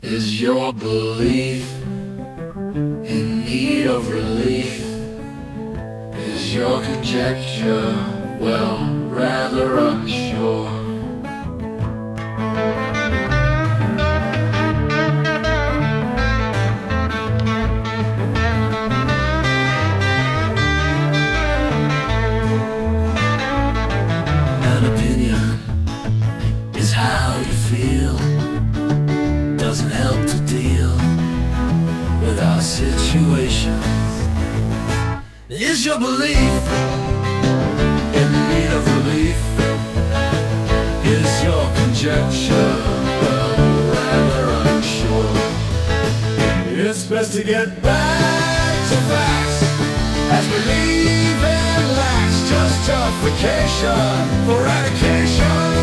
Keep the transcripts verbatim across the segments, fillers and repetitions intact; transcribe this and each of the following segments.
Is your belief in need of relief? Is your conjecture, well, rather unsure? An opinion is how you feel. Doesn't help to deal with our situation. Is your belief in need of relief? Is your conjecture, well, rather unsure? It's best to get back to facts, as believing lacks justification for eradication.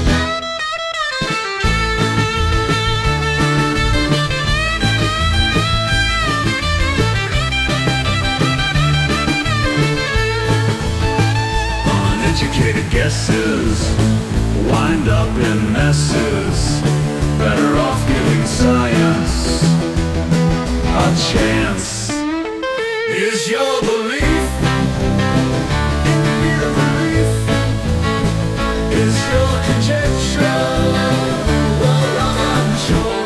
Uneducated guesses wind up in messes. Better off giving science a chance. Is your belief in need of relief? Is your conjecture, well, rather unsure?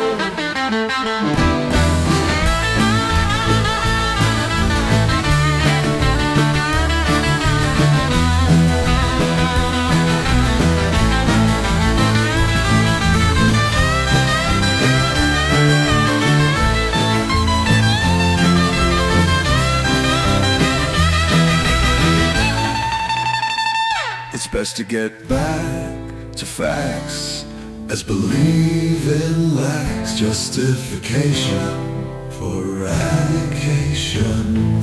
It's best to get back to facts, as believing lacks justification for eradication.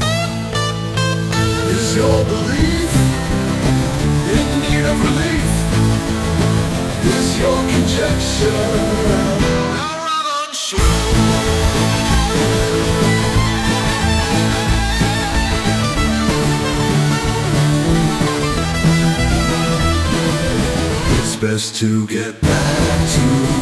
Is your belief in need of relief? Is your conjecture, well, rather unsure? Best to get back to